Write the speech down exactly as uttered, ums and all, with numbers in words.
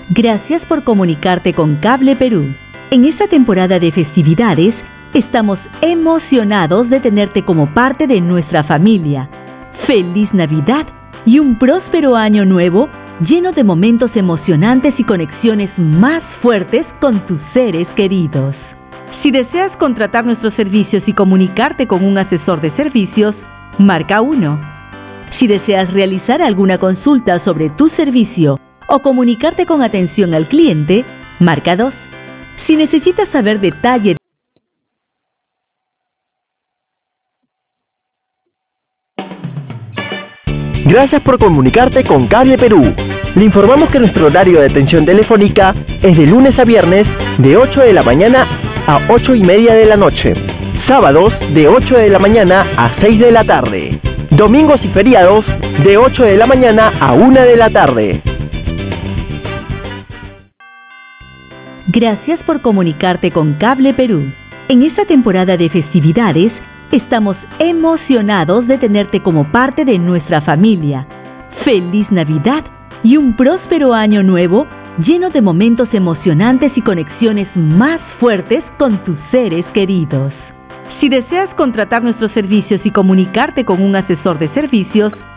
Gracias por comunicarte con Cable Perú. En esta temporada de festividades, estamos emocionados de tenerte como parte de nuestra familia. ¡Feliz Navidad y un próspero año nuevo lleno de momentos emocionantes y conexiones más fuertes con tus seres queridos! Si deseas contratar nuestros servicios y comunicarte con un asesor de servicios, marca uno. Si deseas realizar alguna consulta sobre tu servicio o comunicarte con atención al cliente, marca dos. Si necesitas saber detalle. Gracias por comunicarte con Cable Perú. Le informamos que nuestro horario de atención telefónica es de lunes a viernes de ocho de la mañana a ocho y media de la noche. Sábados de ocho de la mañana a seis de la tarde. Domingos y feriados de ocho de la mañana a una de la tarde. Gracias por comunicarte con Cable Perú. En esta temporada de festividades, estamos emocionados de tenerte como parte de nuestra familia. ¡Feliz Navidad y un próspero año nuevo lleno de momentos emocionantes y conexiones más fuertes con tus seres queridos! Si deseas contratar nuestros servicios y comunicarte con un asesor de servicios,